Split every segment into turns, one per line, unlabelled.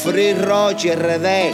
Free Roche RD,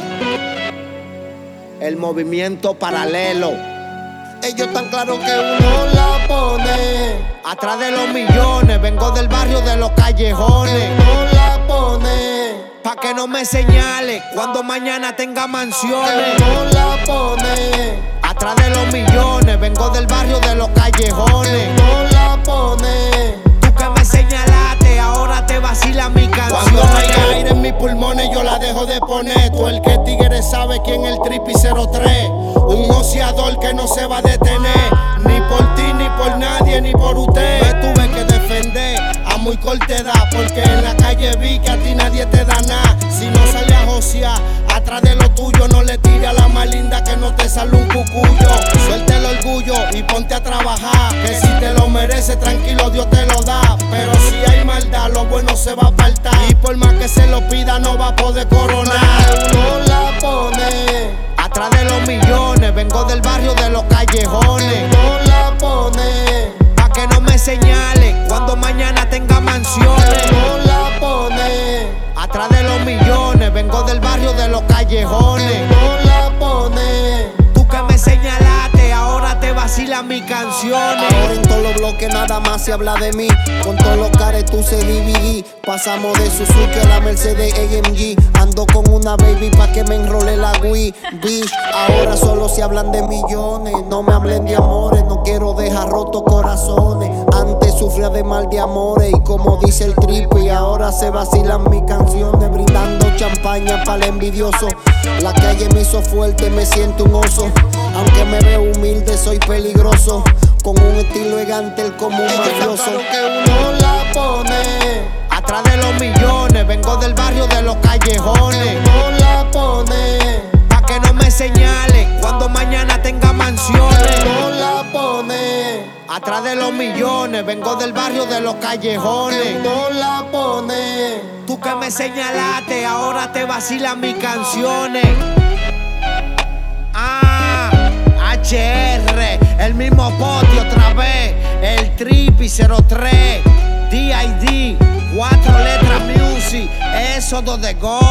el movimiento paralelo.
Ellos tan claro que uno la pone.
Atrás de los millones, vengo del barrio de los callejones.
Uno la pone.
Pa' que no me señale cuando mañana tenga mansiones.
Uno la pone.
Atrás de los millones, vengo del barrio de los callejones.
Uno la pone.
Tú que me señalaste, ahora te vacila mi canción.
Cuando no hay aire en mis pulmones yo la dejo de poner. Tú el que tigre sabe quién el Tripi 03. Un ociador que no se va a detener. Ni por ti, ni por nadie, ni por usted. Me tuve que defender a muy corta edad, porque en la calle vi que a ti nadie te da nada. Si no sale a josear atrás de lo tuyo, no le tire a la más linda que no te sale un cucuyo. Suelta el orgullo y ponte a trabajar, que si te lo mereces tranquilo Dios te lo da. Pero si hay maldad lo bueno se va a apartar, y por más que se lo pida no va a poder coronar. Uno la pone.
Atrás de los millones, vengo del barrio de los callejones.
Uno la pone.
Pa' que no me señale cuando mañana tenga mansiones.
Uno la pone.
Atrás de los millones, vengo del barrio de los callejones.
Uno la pone.
Tú que me señalaste, ahora te vacilan mis canciones.
Ahora en todos los bloques nada más se habla de mí. Con todos los cares tú se dividí. Pasamos de Suzuki a la Mercedes AMG. Ando con una baby pa' que me enrole la Wii. Bitch, ahora solo se hablan de millones. No me hablen de amores, no quiero dejar rotos corazones. Antes sufría de mal de amores, y como dice el Tripi, ahora se vacilan mis canciones. Brindando champaña para el envidioso. La calle me hizo fuerte, me siento un oso. Aunque me veo humilde, soy peligroso. Con un estilo elegante, el como un mafioso. Que uno la pone.
Atrás de los millones, vengo del barrio de los callejones.
Uno la pone.
Pa' que no me señale cuando mañana tenga mansiones.
Uno la pone.
Atrás de los millones, vengo del barrio de los callejones.
Uno la pone.
Tú que me señalaste, ahora te vacilan mis canciones. HR, el mismo pote otra vez. El Tripi 03, DID, 4 letras music, éxodo de Go.